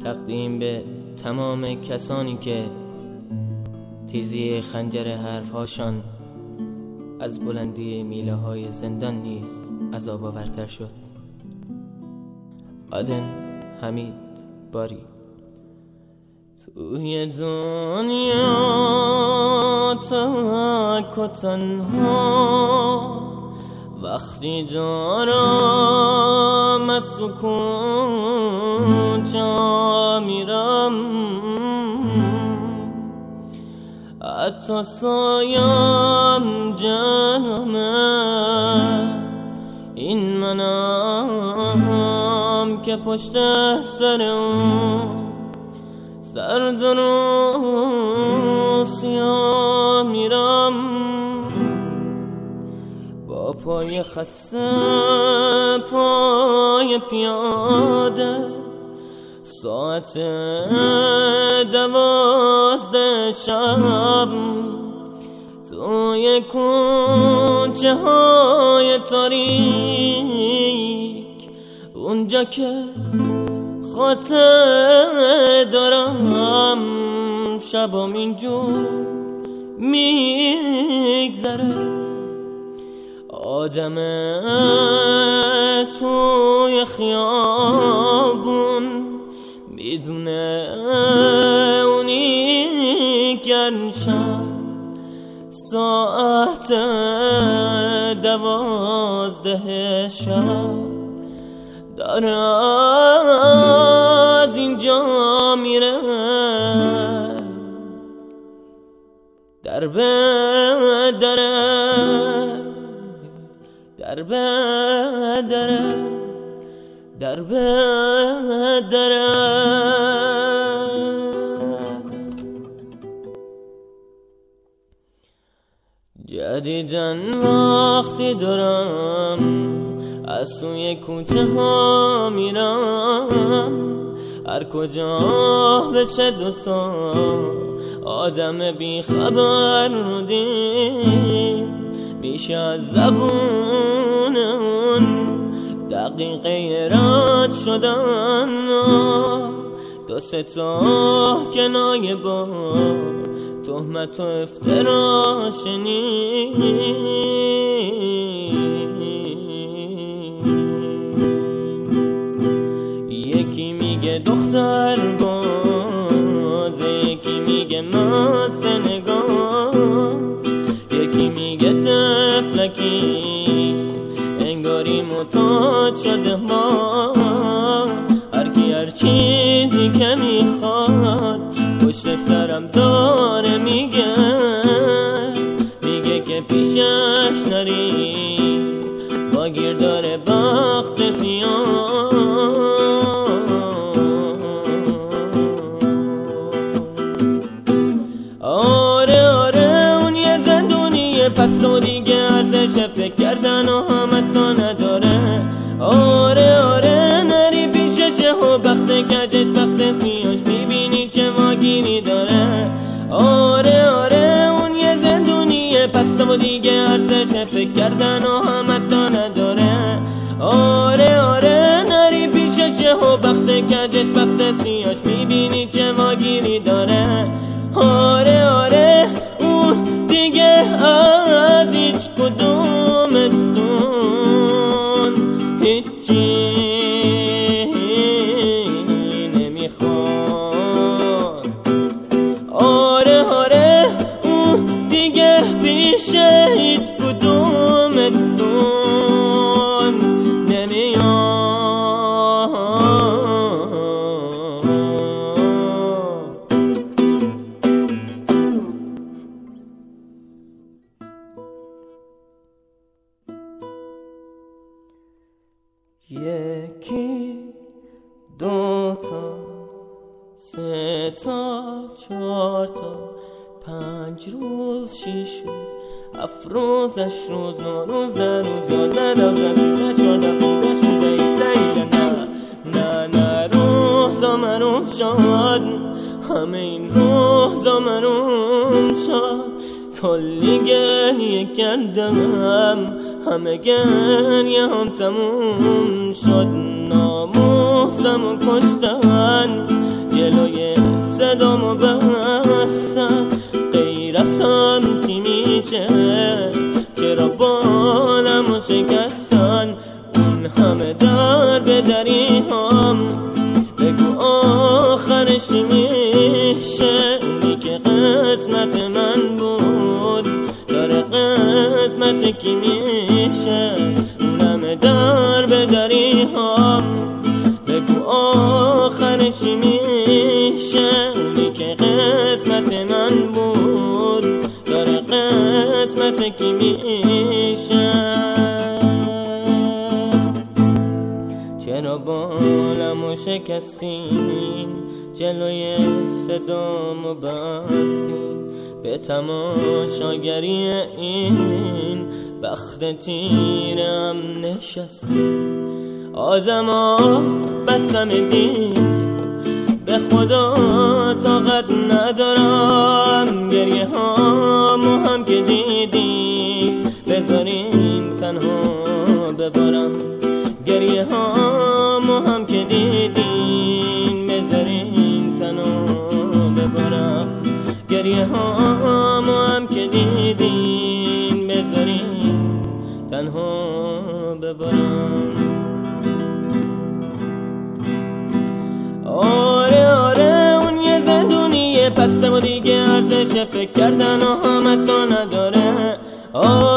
تقدیم به تمام کسانی که تیزی خنجر حرفهاشان از بلندی میله های زندان نیز عذاب آورتر شد. عادن حمید باری. توی دنیا تک و تنها وقتی دارم از سکون جا میرم، حتی سایم جمعه این منم که پشت سر اون سرد و سیاه میرم، با پای خسته پای پیاده ساعت 12 شب توی کوچه های تاریک، اونجا که خاطر دارم شبام اینجور میگذره. آدمه توی خیابون میدونه اونی گرشم ساعت 12 شب داره از اینجا میره، در بدره در بدره در بدره. جدیدن وقتی دارم از سوی کوچه ها میرم، هر کجا بشه دوتا آدم بی خبر رو دید میشه از زبون اون دقیقه رد شدن، دو سه تا کنایه با تهمت و افترا شنید. یکی میگه دختر بازه، یکی میگه مست نگاه، یکی میگه طفلکی انگاری معتاد شده ما، هر کی هر چیزی که میخواد پشت سرم داره میگه که پیشش نری با گیر داره بخت سیاه. آره آره اون یه زندونیه، پس تو دیگه ارزش فکر کردن و همتو نداره. آره آره نری پیششه و بخت کجش بخت سیاش میبینی چه واگیری داره. آره آره اون یه زندونیه، پس تو دیگه ارزش فکر کردن و همتو نداره. آره آره نری پیششه و بخت کجش بخت سیاش میبینی چه واگیری داره. آره آره اون دیگه از هیچ کدومتون هیچی نمیخواد. آره آره اون دیگه پیشه هیچ کدومتون نمیاد. یکی دو تا سه تا چهار تا 5 روز 6 روز 7 روز 8 روز 9 روز 10 روز 11 12 13 14 15 16 17 نه روزا مرون شد، همه این روزا مرون شد. کلی گریه کردم، همه گریه هم تموم شد. ناموسم و کشتن جلوی صدامو بستن، غیرتم چی میشه چرا بالمو شکستن، اون همه در به دری هم بگو آخرش میشه، اونی که قسمت من بود داره قسمت کی میشه، اون همه در به دری هم بگو آخرش میشه، اونی که قسمت من بود داره قسمت کی میشه. چرا بالمو شکستین جلوی صدامو بستین، به تماشاگری این بخت تیرم نشستین، آدما بستم دید به خدا طاقت ندارم، گریه هامو هم که دیدیم بذاریم تنها ببارم، گریه هامو هم که دیدیم بذاریم تنها ببارم، گریه هامو هم که دیدیم بذاریم تنها ببارم. آره اون یه زندونیه پسته و دیگه ارزش فکر کردن و همت نداره.